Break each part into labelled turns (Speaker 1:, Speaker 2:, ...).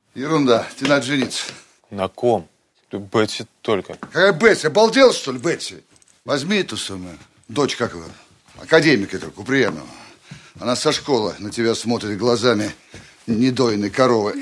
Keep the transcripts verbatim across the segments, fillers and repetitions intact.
Speaker 1: Ерунда, тебе надо жениться.
Speaker 2: На ком? Ты Бетси только.
Speaker 1: Какая Бетси? Обалдел, что ли, Бетси? Возьми эту самую, дочь как его, академика этого, Куприянова. Она со школы на тебя смотрит глазами недоиной коровы.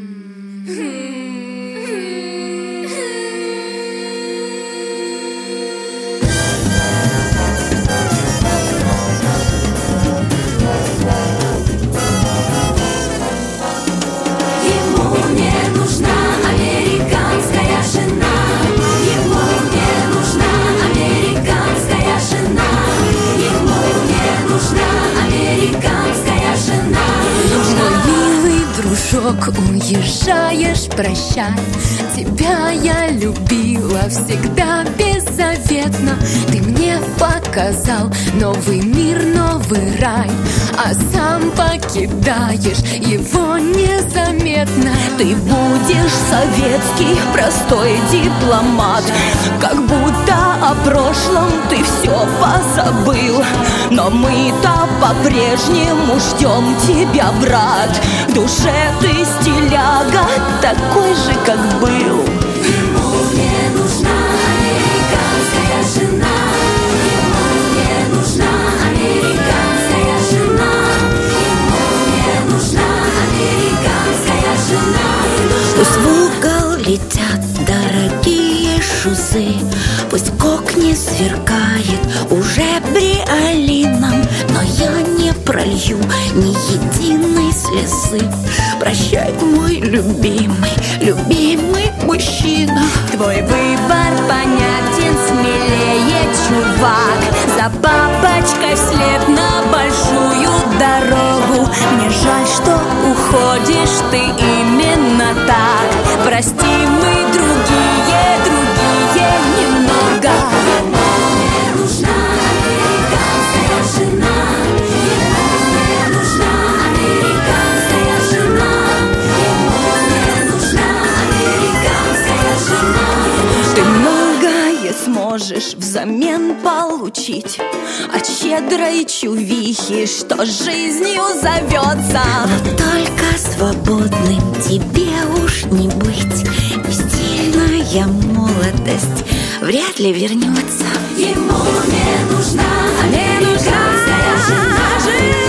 Speaker 3: Уезжаешь, прощай. Тебя я любила всегда беззаветно. Ты мне показал новый мир, новый рай, а сам покидаешь его незаметно.
Speaker 4: Ты будешь советский простой дипломат, как будто о прошлом ты все позабыл. Но мы-то по-прежнему ждем тебя, брат. В душе ты стиляга, такой же, как был.
Speaker 3: Ему не нужна американская жена. Ему не нужна американская жена. Ему не нужна американская жена.
Speaker 4: Пусть в угол летят дорогие шузы, пусть кокни сверкает уже бриолином, но я не пролью ни единой слезы. Прощай, мой любимый, любимый мужчина.
Speaker 3: Твой выбор понятен, смелее, чувак. За бабочкой вслед на большую дорогу. Мне жаль, что уходишь ты именно так. Прости, мы другие, другие немного. Ему не нужна американская жена. Ему не нужна американская жена. Ему не нужна американская жена.
Speaker 4: Ты многое сможешь взамен получить от щедрой чувихи, что жизнью зовется. Но только свободным тебе уж не быть, и стильная молодость вряд ли вернется.
Speaker 3: Ему не нужна американская жена.